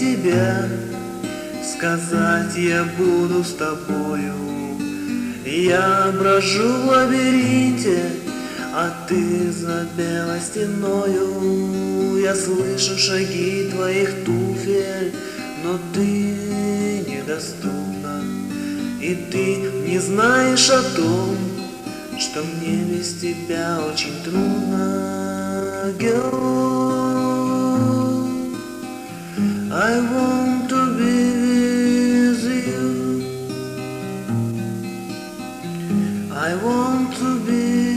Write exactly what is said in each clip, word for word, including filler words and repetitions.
тебя, сказать я буду с тобою. Я брожу в лабиринте, а ты за белой стеною. Я слышу шаги твоих туфель, но ты недоступна. И ты не знаешь о том, что мне без тебя очень трудно. Girl, I want to be with you. I want to be,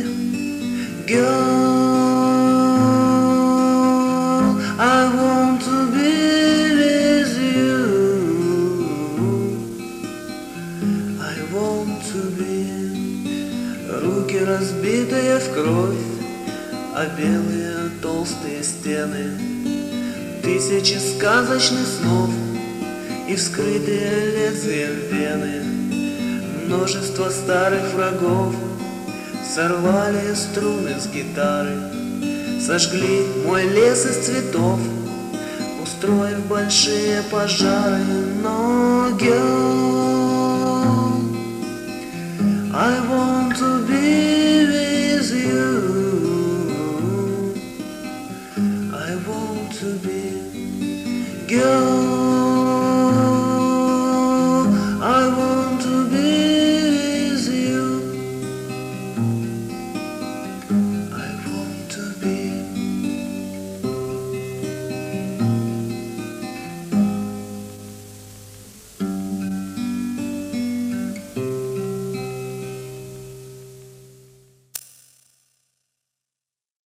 girl, I want to be with you. I want to be. Руки разбитые в кровь, а белые толстые стены, тысячи сказочных снов и вскрытые лезвием вены. Множество старых врагов сорвали струны с гитары, сожгли мой лес из цветов, устроив большие пожары. Но, girl, I want to be with you. I want to be, girl.